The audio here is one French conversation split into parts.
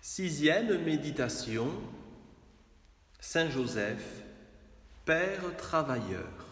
Sixième méditation, Saint Joseph, Père travailleur.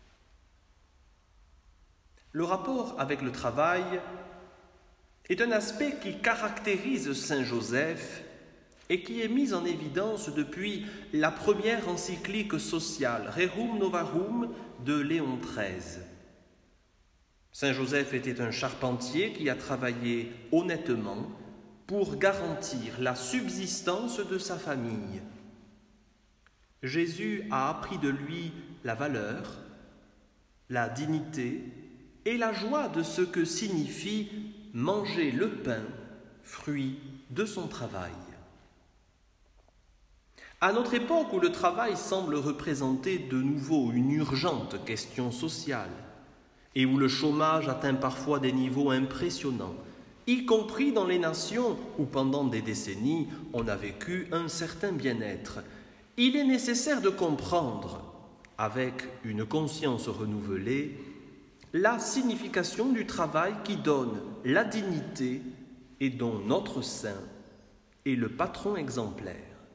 Le rapport avec le travail est un aspect qui caractérise Saint Joseph et qui est mis en évidence depuis la première encyclique sociale, Rerum Novarum, de Léon XIII. Saint Joseph était un charpentier qui a travaillé honnêtement pour garantir la subsistance de sa famille. Jésus a appris de lui la valeur, la dignité et la joie de ce que signifie manger le pain, fruit de son travail. À notre époque où le travail semble représenter de nouveau une urgente question sociale et où le chômage atteint parfois des niveaux impressionnants, y compris dans les nations où pendant des décennies on a vécu un certain bien-être, il est nécessaire de comprendre, avec une conscience renouvelée, la signification du travail qui donne la dignité et dont notre saint est le patron exemplaire.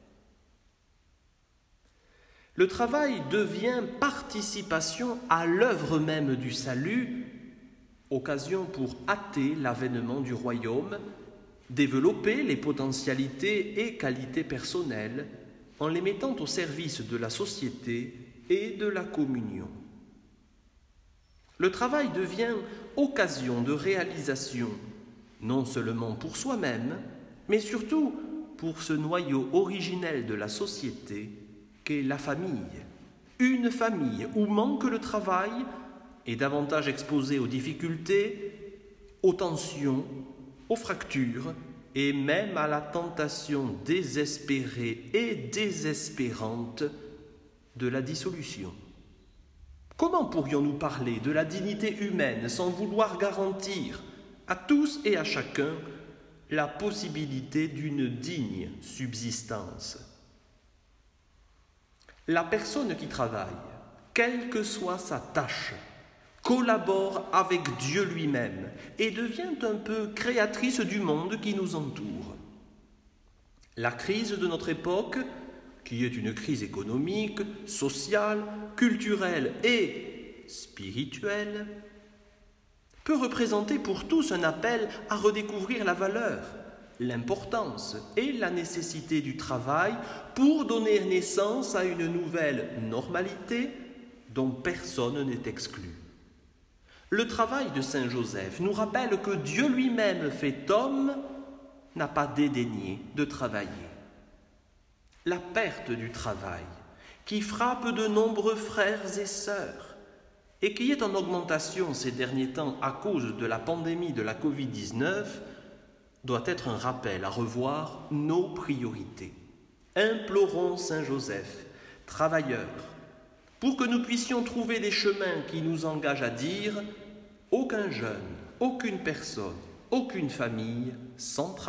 Le travail devient participation à l'œuvre même du salut, occasion pour hâter l'avènement du royaume, développer les potentialités et qualités personnelles en les mettant au service de la société et de la communion. Le travail devient occasion de réalisation, non seulement pour soi-même, mais surtout pour ce noyau originel de la société qu'est la famille. Une famille où manque le travail est davantage exposée aux difficultés, aux tensions, aux fractures et même à la tentation désespérée et désespérante de la dissolution. Comment pourrions-nous parler de la dignité humaine sans vouloir garantir à tous et à chacun la possibilité d'une digne subsistance ? La personne qui travaille, quelle que soit sa tâche, collabore avec Dieu lui-même et devient un peu créatrice du monde qui nous entoure. La crise de notre époque, qui est une crise économique, sociale, culturelle et spirituelle, peut représenter pour tous un appel à redécouvrir la valeur, l'importance et la nécessité du travail pour donner naissance à une nouvelle normalité dont personne n'est exclu. Le travail de Saint Joseph nous rappelle que Dieu lui-même, fait homme, n'a pas dédaigné de travailler. La perte du travail, qui frappe de nombreux frères et sœurs, et qui est en augmentation ces derniers temps à cause de la pandémie de la Covid-19, doit être un rappel à revoir nos priorités. Implorons Saint Joseph, travailleur, pour que nous puissions trouver des chemins qui nous engagent à dire « Aucun jeune, aucune personne, aucune famille sans travail ».